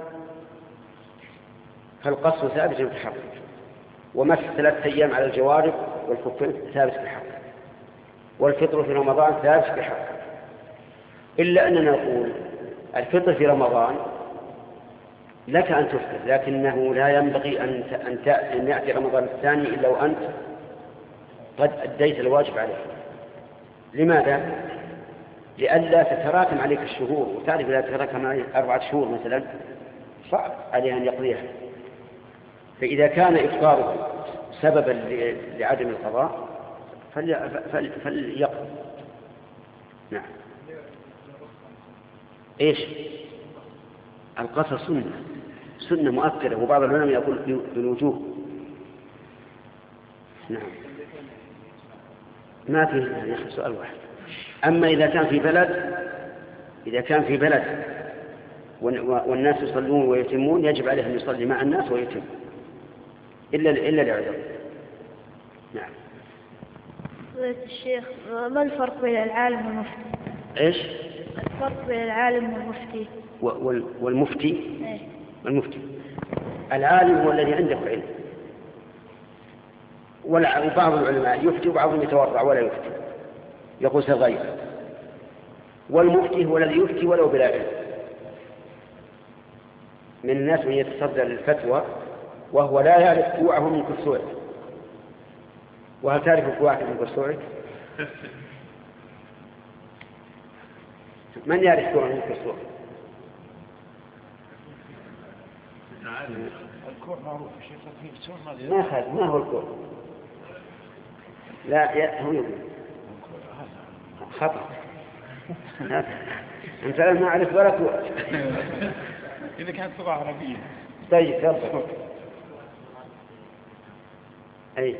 A: فالقصر ثابت بحق، ومس ثلاثة أيام على الجوارب والكفين ثابت بحق، والفطر في رمضان ثابت بحق. إلا أننا نقول الفطر في رمضان لك أن تفطر، لكنه لا ينبغي أن يأتي رمضان الثاني إلا وأنت قد أديت الواجب عليك. لماذا؟ لئلا تتراكم عليك الشهور، وتعرف إذا تتراكم عليك أربعة شهور مثلا صعب عليه أن يقضيها. فإذا كان إفطاره سببا لعدم القضاء فليقضي. نعم. إيش؟ القصر سنة سنة مؤكدة، وبعض العلماء يقول بالوجوب. نعم. ما فيه يعني سؤال واحد. أما إذا كان في بلد إذا كان في بلد والناس يصلون ويتمون يجب عليه أن يصلي مع الناس ويتم إلا إلا لعذر. نعم.
H: الشيخ، ما الفرق بين العالم والمفتي؟
A: إيش؟
H: الفرق بين العالم والمفتي.
A: والمفتي؟
H: إيه؟
A: المفتي العالم هو الذي عنده علم، وبعض العلماء يفتي وبعضهم يتورع ولا يفتي يقول سغير. والمفتي هو الذي يفتي ولو بلا علم. من الناس من يتصدى للفتوى وهو لا يعرف كوعه من كسوعه. وهل تعرف كوعك من كسوعك؟ من يعرف كوعه من كسوعه؟
C: الكوع معروف شيخ فيه كسوع
A: ما هذا ما هو الكوع؟ لا هو يقول خطأ. أنت ما أعرف ولا كوة.
I: إذا كانت لغة عربية.
A: طيب تفضل. أي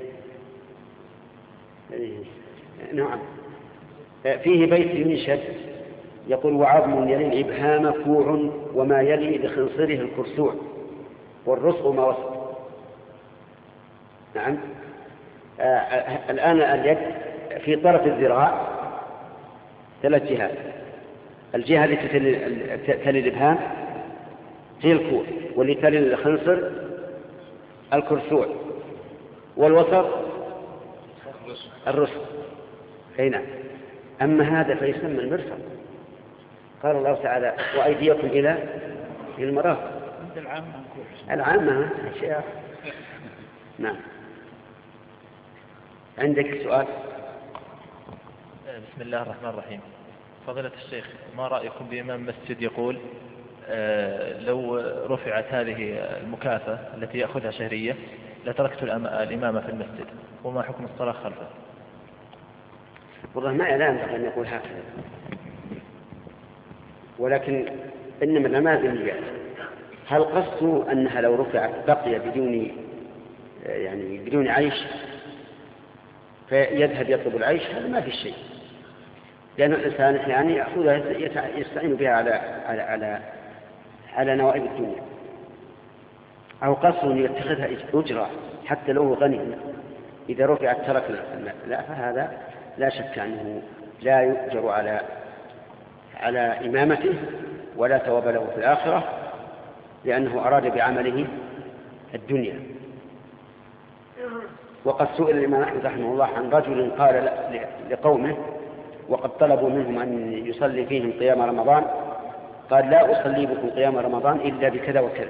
A: نعم. فيه بيت ينشد يقول: وعظم يلي الإبهام كوع وما يلي لخنصره الكرسوع والرسغ ما وسط. نعم. آه الآن اليد في طرف الذراع ثلاث جهات. الجهة التي تلي الإبهام هي الكوع، واللي تلي الخنصر الكرسوع، والوسط الرسغ. أي نعم. أما هذا فيسمى المرفق. قال الله تعالى: وأيديكم إلى المرافق. العامة أشياء. نعم. عندك سؤال؟
J: بسم الله الرحمن الرحيم. فضيلة الشيخ، ما رأيكم بإمام مسجد يقول آه لو رفعت هذه المكافأة التي يأخذها شهرية لتركت الإمامة في المسجد، وما حكم الصلاة خلفه؟
A: والله ما ينبغي أن يقول هكذا، ولكن إنما الأعمال بالنيات. هل قصده أنها لو رفعت بقي بدون يعني بدون عيش فيذهب يطلب العيش؟ هذا ما في شيء، لأن الإنسان يعني يأخذها يستعين بها على على على على نوائب الدنيا. أو قصده أن يتخذها أجرة حتى لو غني، إذا رفعت ترك لا، فهذا لا شك أنه لا يؤجر على على إمامته ولا ثواب له في الآخرة، لأنه أراد بعمله الدنيا. وقد سئل الإمام أحمد رحمه الله عن رجل قال لقومه وقد طلبوا منهم أن يصلي فيهم قيام رمضان، قال: لا أصلي بكم قيام رمضان إلا بكذا وكذا.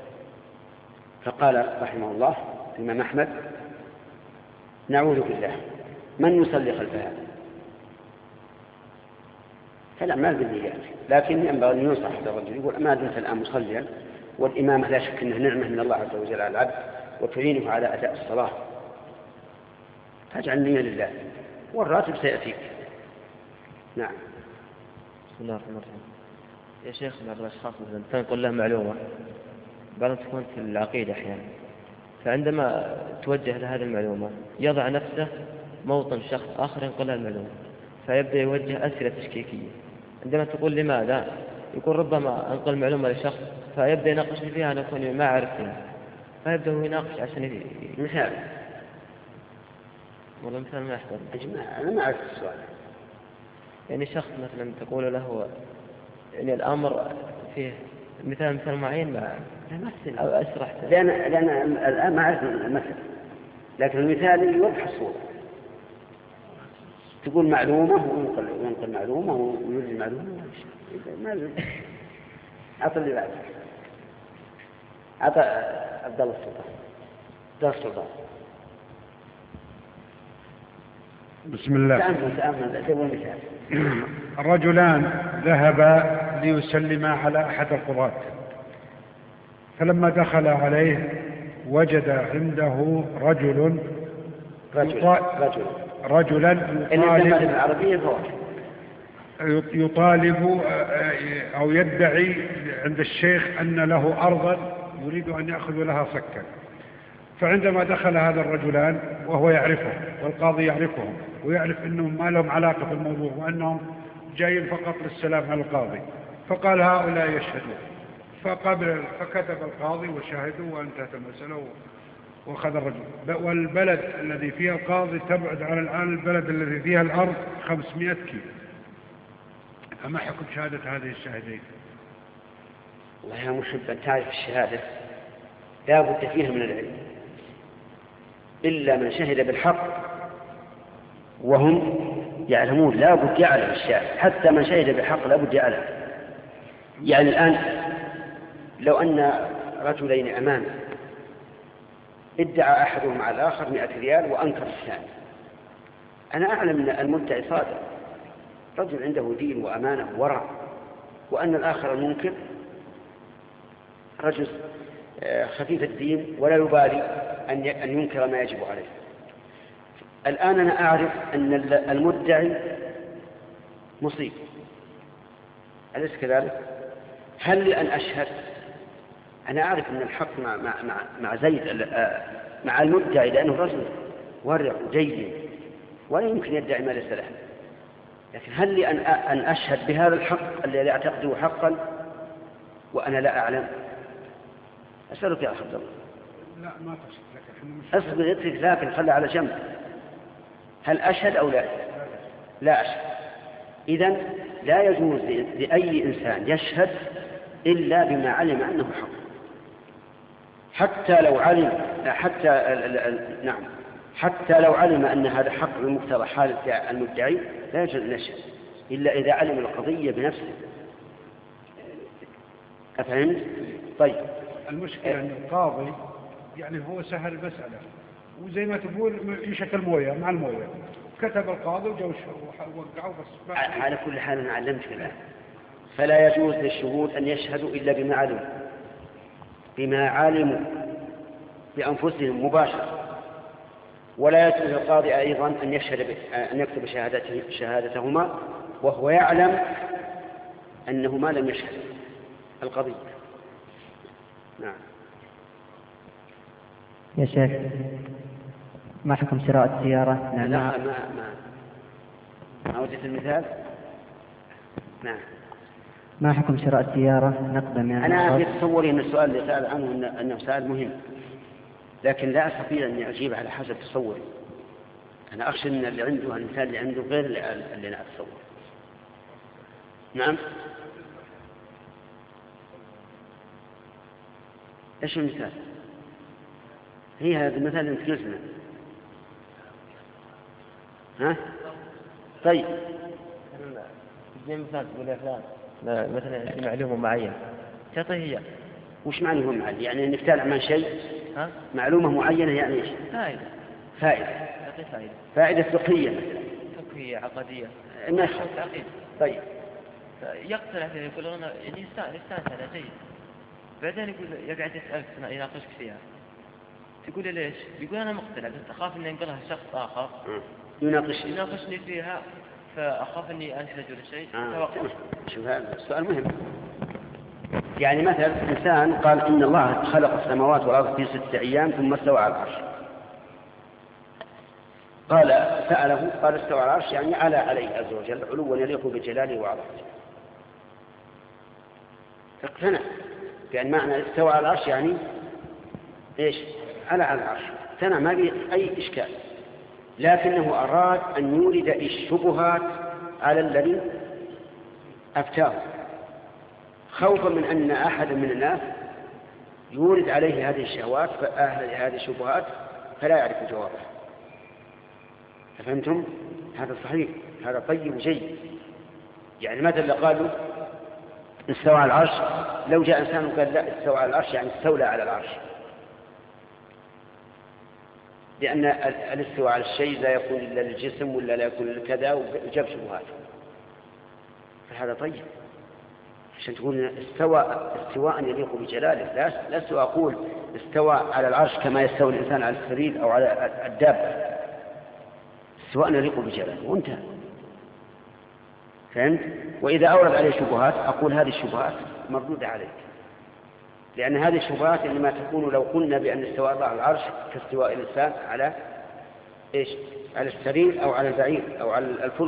A: فقال رحمه الله الإمام أحمد: نعوذ بالله، من يصلي خلف هذا؟ فالأعمال بالنيات، لكن ينبغي أن ينصح هذا الرجل، يقول: ما دمت الآن مصليا، والإمامة لا شك أنها نعمة من الله عز وجل على العبد وتعينه على أداء الصلاة، فاجعل نية لله والراتب سيأتيك. نعم.
B: بسم الله الرحمن الرحيم. يا شيخ، بعض الأشخاص مثلا تنقل له معلومة بعضهم تكون في العقيدة أحيانا، فعندما توجه لهذه المعلومة يضع نفسه موطن شخص آخر ينقل له المعلومة، فيبدأ يوجه أسئلة تشكيكية. عندما تقول لماذا، يقول ربما أنقل معلومة لشخص فيبدأ يناقش فيها، أنا أكون ما أعرف فيها، فيبدأ يناقش عشان ي...
A: مثال.
B: والله مثال ما يحضر.
A: أنا ما أعرف السؤال.
B: يعني شخص مثلا تقول له يعني الأمر فيه مثال مثال معين ما أو أشرح،
A: لأن لأن الآن ما أعرف المثل، لكن المثال يوضح الصورة. تقول معلومة وينقل وينقل معلومة ويرجع معلومة، ما أعطى اللي بعد أعطى عبد الله السلطان. عبد السلطان.
K: بسم الله.
A: تأمل تأمل تقول مثال.
K: الرجلان ذهبا ليسلما على أحد القضاة، فلما دخل عليه وجد عنده رجل
A: رجل رجل
K: رجلا يطالب
A: العربية
K: يطالب أو يدعي عند الشيخ أن له أرضا يريد أن يأخذ لها صكا. فعندما دخل هذا الرجلان وهو يعرفه والقاضي يعرفهم ويعرف أنهم ما لهم علاقة بالموضوع وأنهم جايين فقط للسلام على القاضي، فقال: هؤلاء يشهدون. فقبل فكتب القاضي وشهدوا وانتهت المسألة وأخذ الرجل. والبلد الذي فيها القاضي تبعد على الآن البلد الذي فيها الأرض خمسمائة كيلو. فما حكم شهادة هذه الشاهدين؟
A: والله يا محب أن تعرف الشهادة لا بد فيها من العلم، إلا من شهد بالحق وهم يعلمون لا بد يعلم الشاهد، حتى من شهد بالحق لا بد يعلم. يعني الآن لو أن رجلين أمام ادعى أحدهم على الآخر مئة ريال وأنكر الثاني، أنا أعلم أن المدعي صادق، رجل عنده دين وأمانة وورع، وأن الآخر المنكر رجل خفيف الدين ولا يبالي أن ينكر ما يجب عليه. الآن أنا أعرف أن المدعي مصيب أليس كذلك؟ هل لي أن أشهد؟ أنا أعرف أن الحق مع, مع, مع, مع زيد مع المدعي لأنه رجل ورع جيد ولا يمكن يدعي ما ليس له، لكن هل لي أن أن أشهد بهذا الحق الذي أعتقده حقا وأنا لا أعلم؟ أسألك يا عبد الله.
K: لا ما تشهد لك.
A: أصبر اترك لكن خلى على جنب. هل أشهد أو لا؟ لا أشهد. إذن لا يجوز لأي إنسان يشهد إلا بما علم أنه حق، حتى لو علم حتى نعم حتى لو علم أن هذا حق بمقتضى حال المدعي لا يجوز أن يشهد إلا إذا علم القضية بنفسه. أفهمت؟ طيب
K: المشكلة أن القاضي يعني هو سهل المسألة، وزي ما تقول يشكل موية مع الموية، كتب القاضي وجوش ووقعوا بس.
A: على كل حال أنا علمتك الآن، فلا يجوز للشهود أن يشهدوا إلا بما علموا بما علموا بأنفسهم مباشرة، ولا يجوز للقاضي أيضا أن يشهد أن يكتب شهادته شهادتهما وهو يعلم أنهما لم يشهد القضية. نعم.
L: يا شيخ ما حكم شراء السيارة؟
A: لا ما ما ما وجدت المثال. نعم.
L: ما حكم شراء السيارة نقدا من
A: أنا في تصوري أن السؤال اللي سأل عنه أنه سؤال مهم، لكن لا أستطيع أن أجيب على حسب تصوري. أنا أخشى أن اللي عنده المثال اللي عنده غير اللي أنا أتصور. نعم. إيش المثال؟ هي هذا المثال اللي نتكلمنا. ها؟ طيب.
B: زي مثال تقول يا فلان مثلا معلومة معينة تعطيه هي.
A: وش معلومة معينة؟ يعني إنك تعلم عن شيء.
B: ها؟
A: معلومة معينة يعني إيش؟
B: فائدة.
A: فائدة.
B: تعطيه فائدة.
A: فائدة فقهية مثلا.
B: فقهية عقدية.
A: ما طيب.
B: يقتنع فيها يقول أنا يعني يستانس على شيء. بعدين يقول يقعد يسألك يناقشك فيها. تقول ليش؟ يقول أنا مقتنع بس أخاف إن ينقلها شخص آخر.
A: يناقش.
B: يناقشني فيها فأخاف إني أنشج ولا شيء.
A: آه. شوف هذا السؤال مهم. يعني مثلا إنسان قال إن الله خلق السماوات والأرض في ستة أيام ثم استوى على العرش. قال سأله قال استوى على العرش يعني على عليه عز وجل علوا يليق بجلاله وعظمته. اقتنع بأن معنى استوى على العرش يعني إيش؟ على على العرش. اقتنع ما به أي إشكال، لكنه أراد أن يورد الشبهات على الذي أفتاه خوفا من أن أحد من الناس يورد عليه هذه الشهوات هذه الشبهات فلا يعرف جوابه. فهمتم؟ هذا صحيح، هذا طيب وجيد. يعني مثلا قالوا استوى على العرش، لو جاء إنسان وقال لا استوى على العرش يعني استولى على العرش، لأن الاستواء على الشيء لا يكون إلا للجسم ولا لا يكون لكذا وجاب شبهات. فهذا طيب عشان تقول استوى استواء يليق بجلاله. لا لست أقول استوى على العرش كما يستوي الإنسان على السرير أو على الدابة، استواء يليق بجلاله وانتهى. فهمت؟ وإذا أورد عليه شبهات أقول هذه الشبهات مردودة عليك، لأن هذه الشبهات إنما تكون لو قلنا بأن استواء الله على العرش كاستواء الإنسان على إيش؟ على السرير أو على البعير أو على الفلك.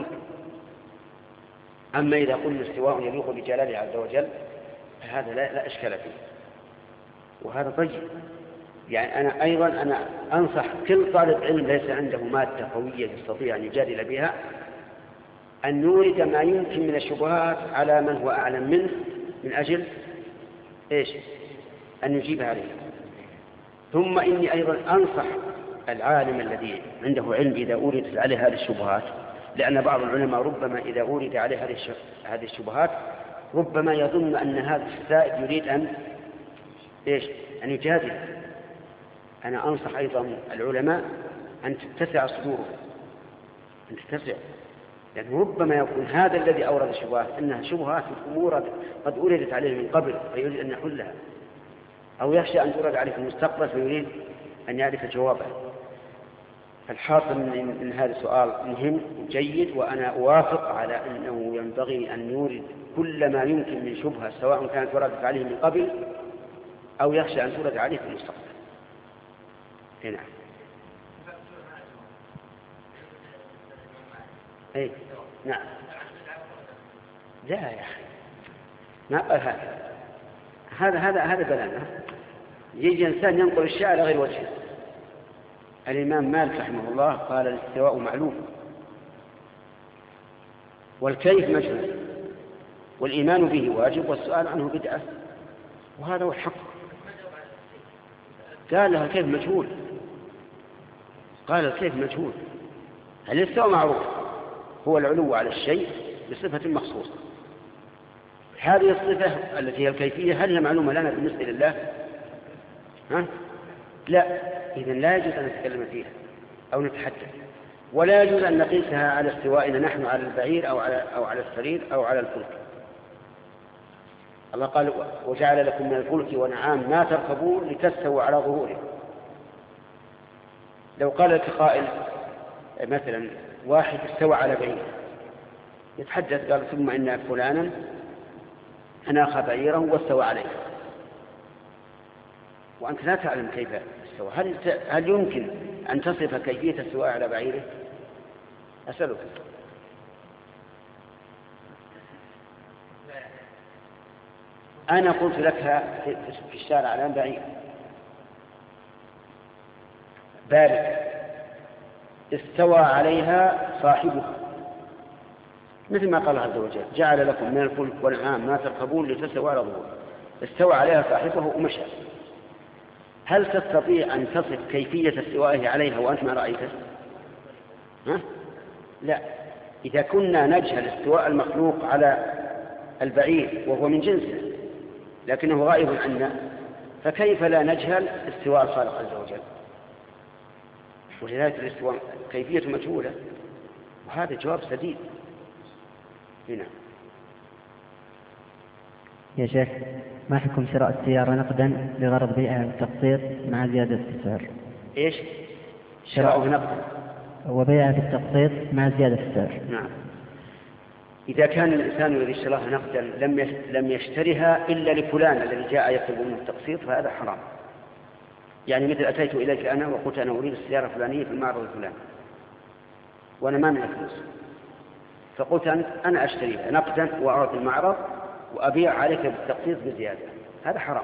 A: أما إذا قلنا استواء يليق بجلاله عز وجل فهذا لا, لا إشكال فيه، وهذا طيب. يعني أنا أيضا أنا أنصح كل طالب علم ليس عنده مادة قوية يستطيع أن يجادل بها أن يورد ما يمكن من الشبهات على من هو أعلم منه من أجل إيش؟ أن يجيب عليه. ثم إني أيضا أنصح العالم الذي عنده علم إذا أوردت عليه هذه الشبهات، لأن بعض العلماء ربما إذا أورد عليه هذه الشبهات ربما يظن أن هذا السائد يريد أن إيش؟ أن يجادل. أنا أنصح أيضا العلماء أن تتسع صدورهم، أن تتسع، لأنه ربما يكون هذا الذي أورد الشبهات أنها شبهات أمور قد أوردت عليه من قبل فيريد أن يحلها، أو يخشى أن تورد عليه في المستقبل فيريد أن يعرف جوابه. فالحاصل من هذا السؤال مهم وجيد، وأنا أوافق على أنه ينبغي أن نورد كل ما يمكن من شبهة سواء كانت وردت عليه من قبل أو يخشى أن تورد عليه في المستقبل. هنا أي نعم. لا يا أخي ما قال هذا هذا هذا هذا بلانا. يجي إنسان ينقل الشيء على غير وجهه. الإمام مالك رحمه الله قال الاستواء معلوم والكيف مجهول والإيمان به واجب والسؤال عنه بدعة، وهذا هو الحق. قال له الكيف مجهول، قال الكيف مجهول. الاستواء معروف هو العلو على الشيء بصفة مخصوصة. هذه الصفة التي هي الكيفية هل هي معلومة لنا بالنسبة لله؟ ها؟ لا، إذن لا يجوز أن نتكلم فيها أو نتحدث، ولا يجوز أن نقيسها على استوائنا نحن على البعير أو على, أو على السرير أو على الفلك. الله قال وجعل لكم من الفلك ونعام ما تركبون لتستووا على ظهوره. لو قال لك قائل مثلا واحد استوى على بعير يتحدث قال ثم إن فلانا أناخ بعيره واستوى عليه، وأنت لا تعلم كيف استوى. هل, هل يمكن أن تصف كيفية السواء على بعيره؟ أسألك. أنا قلت لك في الشارع الآن بعير بارد استوى عليها صاحبه مثل ما قال عز وجل جعل لكم من الفلك والأنعام ما تركبون لتستووا على ظهوره. استوى عليها صاحبه ومشى. هل تستطيع أن تصف كيفية استوائه عليها وأنت ما رأيته؟ ها؟ لا. إذا كنا نجهل استواء المخلوق على البعير وهو من جنسه لكنه غائب عنا، فكيف لا نجهل استواء الخالق عز وجل؟ ولذلك الاستواء كيفية مجهولة، وهذا جواب سديد. هنا
L: يا شيخ، ما حكم شراء السيارة نقدا لغرض بيعها بالتقسيط مع زيادة السعر؟
A: ايش؟ شراء نقدا
L: وبيعها بالتقسيط مع زيادة السعر.
A: نعم. إذا كان الإنسان الذي اشتراها نقدا لم لم يشتريها إلا لفلان الذي جاء يطلب منه التقسيط فهذا حرام. يعني مثل أتيت إليك أنا وقلت أنا أريد السيارة الفلانية في المعرض الفلاني وأنا ما معي فلوس، فقلت أنا أشتريها نقدا وأعطي المعرض وأبيع عليك بالتقسيط بزيادة، هذا حرام،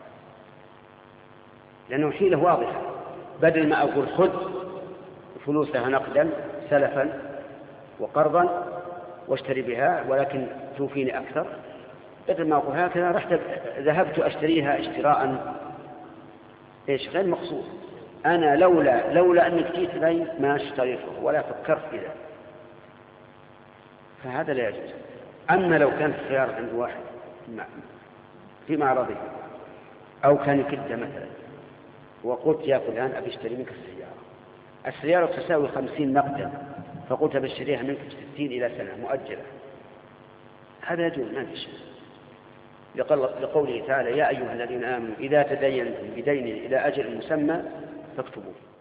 A: لأنه حيلة واضحة. بدل ما أقول خذ فلوسها نقدا سلفا وقرضا واشتري بها ولكن توفيني أكثر، بدل ما أقول هكذا رحت ذهبت أشتريها اشتراء إيش غير مقصود. أنا لولا لولا أنك جيت لي ما اشتريته ولا فكرت في ذلك، فهذا لا يجوز. أما لو كانت السيارة عند واحد في معرضه أو كان يكد مثلا وقلت يا فلان أبي اشتري منك السيارة، السيارة تساوي خمسين نقدا فقلت بشتريها منك بستين إلى سنة مؤجلة، هذا يجوز ما في شيء، لقوله تعالى يا أيها الذين آمنوا إذا تدينتم بدين إلى أجل مسمى فاكتبوه.